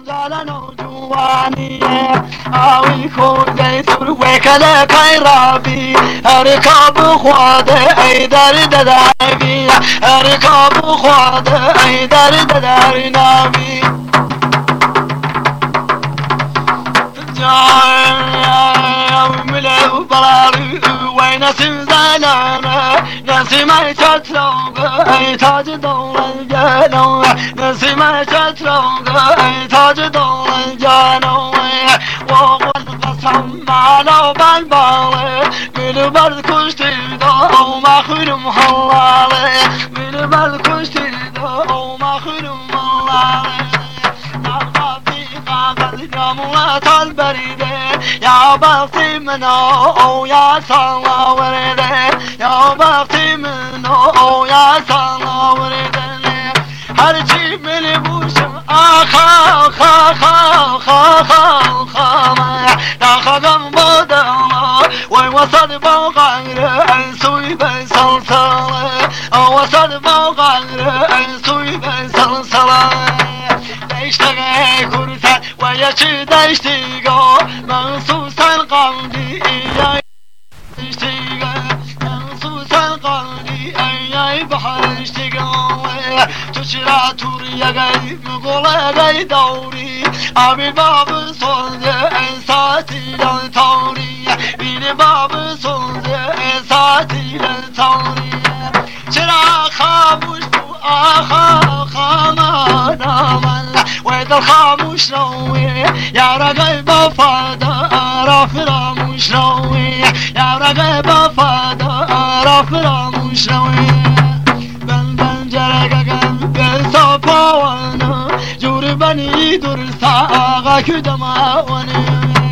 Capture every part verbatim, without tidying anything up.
زالن و جوانیه آوی خوزه سر وکل کیرابی ارکاب خواده ای درد دروی ارکاب خواده ای درد در ناوی ملو براري وين سمزانا نسي ما تتلوغ اي تاج دول الجانو نسي ما تتلوغ اي تاج دول الجانو وقل قسم معنا بالبالي من برد كشتي دو ما خيرم حلالي من برد كشتي دو ما خيرم حلالي موات البريدة يا بختي منو يا صلا ورده يا بختي منو يا صلا ورده هرچی من بوشم آخا خا خا خا خا خا نخدم بدلا وی وصل با غیر انسوی بسلسله وصل با غیر انسوی بسلسله اشتغل كرسا ويشد اشتغل منصوصا قلبي اياي اشتغل منصوصا قلبي اياي بحر اشتغل تشرع توريا غاي مقولا غاي دوري ابي باب صند انساتي لنطوري بين باب صند انساتي لنطوري شرع خاموش آخا خاما نامل ويدا الخاموش روي يا رقيب فادا رافراموش روي يا رقيب فادا رافراموش روي بن بن جرقاقن بسابا وانا جور بني درسا آغا كدما وانا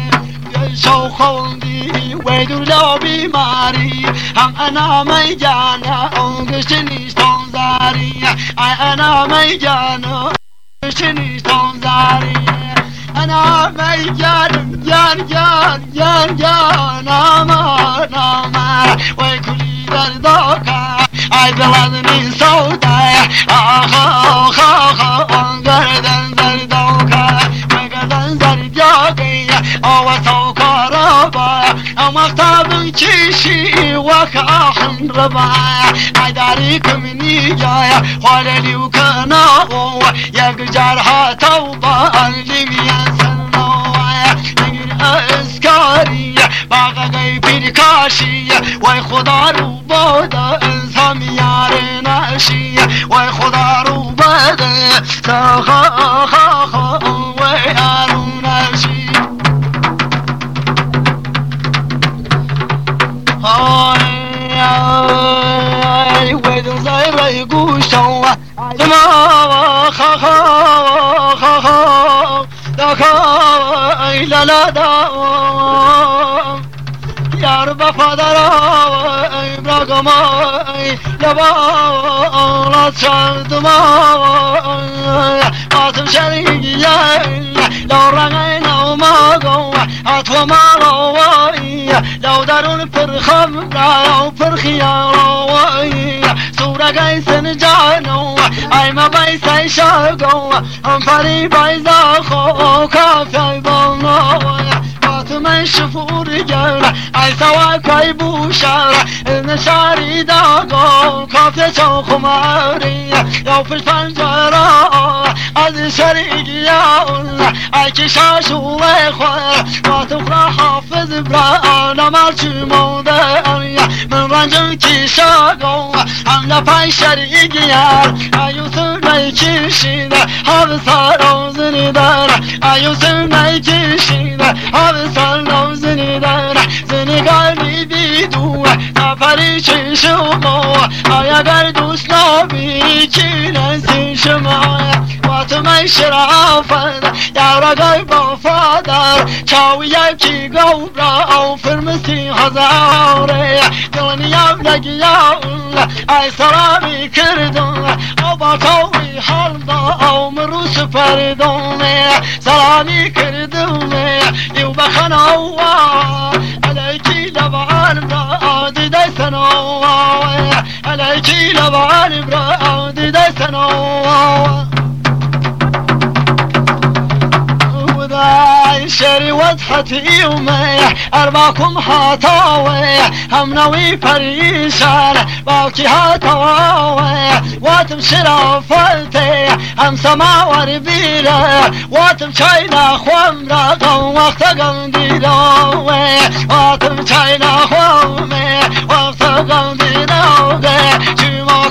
شو خوندي ويدور لو بيماري هم انا ميجانا انقشتني ستنزاري انا ميجانا انقشتني ستنزاري انا ميجان جان جان جان جان اما ناما ويكلي دردوكا اي بلدني سوداي اخا اخا اخا وانقردن دردوكا وانقردن دردوكي او سوكربا مختاب كيشي وكاحن ربا عداريك مني جايا خاللي وكناو يقجرها توبا اللي سنو يقر اسكاري باغا غيبير كاشي ويخضار وبودا انسام يارناشي ويخضار وبودا ساخا خا خا وياروناشي ay wedin zayray gushaw dama kha kha kha kha da kha ay la la da yar bafadara ay bragama ay laba la chandma atum shariya la rangay na ma go atwa ma لو دارون فرخم راو فرخيارو سورة قيسن جانو اي ما بيسي شاقو انفري بيزا خو كافي بانو فاطمة شفور جارة اي سوا كاي بوشارة النشاري داقو كافي شوخ ماري لو في الفنجرة از شريك يا الله اي كشاشو ويخوة ما تفرح حافظ برانا مالشي مودانيا من رنجم كشاقو هم لفاي شريك يا ايو سرناي كشينا حافظ روزني دارا ايو سرناي كشينا حافظ روزني دارا زني قلبي بيدو نفري ششمو ايا قردوس نابي كينا سيشمايا واتمي شرافا يا رقايب فادر شاويا كي قوبرا او فرمسي هزاري دلني يبلق يا الله اي سلامي كردون او باكوي حلدا او مروس فردوني سلامي كردوني يوبا خنوا عليكي لبعان برادي داي سنوا عليكي لبعان برادي داي سنوا شری وضحتی اومه ارباکم هاتاوه هم نوی پریشان باکی هاتاوه واتم شرافته هم سماور بیره واتم چاینا خمره قوم وقت قم دیروه واتم چاینا خمه وقت قم دیروه چیما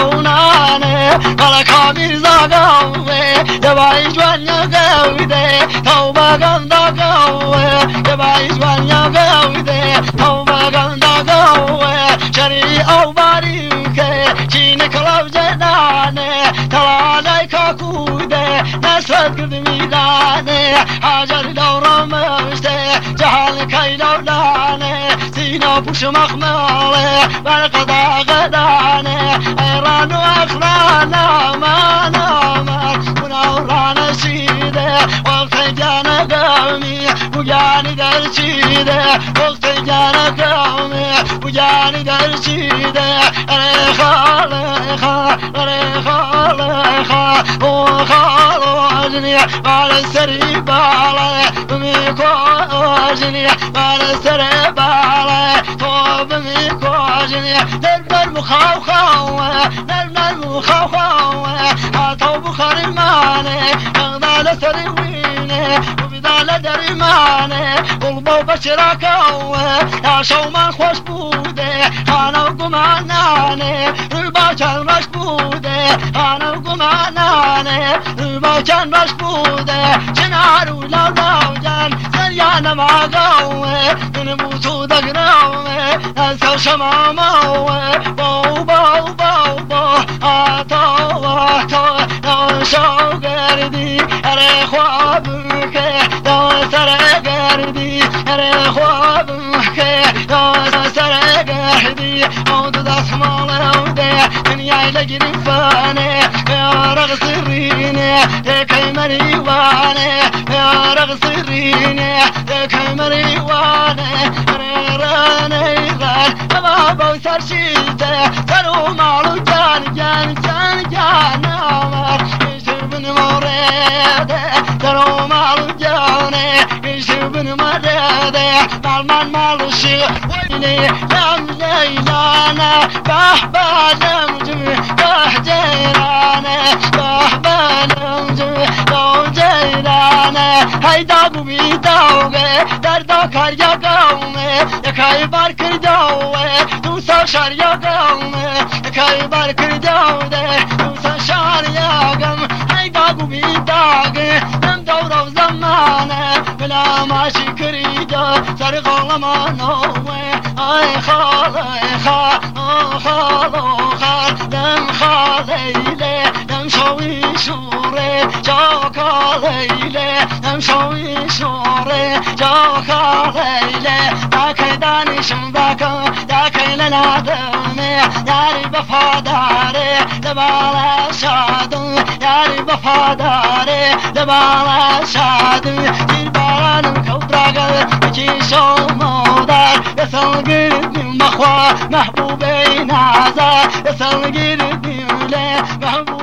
کرونانه قلا کامیر زاگوه دبایی جوانیا گویده توبه گندا گوه دبایی جوانیا گویده توبه گندا گوه شری او باریکه چین کلاب جدانه تلانه کاکوده نسرت کرد میدانه حاجر دورم مشته جهان کی دولانه سینا پوش مخماله برقدا غدانه ایران و اخران آمان آمان منوران شیده وقت جان قومی بجانی در چیده وقت جان قومی بجانی در چیده اره خاله خال اره خاله خال او خال واجنی بال سری باله بمی واجنی بال سری باله تو بمی واجنی در بر مخاو خاوه در بر مخاو خاوه هاتو بخاری مانه مغدال سری وینه وبدال دریمانه قلبو بشراکوه یا شومان خوش بوده خانو گمانانه روبا چند رش بوده خانو گمانانه روبا چند رش بوده چنارو لالاو جان سریان ماگوه نموتو دگروه نسو شماموه باو باو باو باو آتو آتو نوشو گردی اره خواب که دو سر گردی اره خواب که دو سر گردی او دو دست مالوده دنیای لگری فانه یارغ سرینه دکی مریوانه یارغ سرینه دکی مریوانه رانه غال بابا سرشیده سرو مالو جان جان جان جان آمار بن مورده سرو مالو جانه بن مورده مال من مالو شي ويني لم ليلانا بحبا لمجمي بح جيرانه بحبا لمجمي لو جيرانه هيدا قومي داوغه دردا كاريا قومه يكاي بار كرداوه دوسا شاريا قومه يكاي بار كرداوه دوسا شاريا قومه هيدا قومي داغه نم دورو زمانه بلا ماشي كريدا سر غلما نوه اي خال اي خال خال خال دم خاليله دم شوي شوره جا خاليله دم شوي شوره جا خاليله داك دانشم داك داك لنا دمه ياري بفاداره دبالا شادو ياري بفاداره دبالا شادو دبالا كودراغ بكي شو مودار يسال قلبي مخوا محبوبي نازا يسال قلبي محبوبي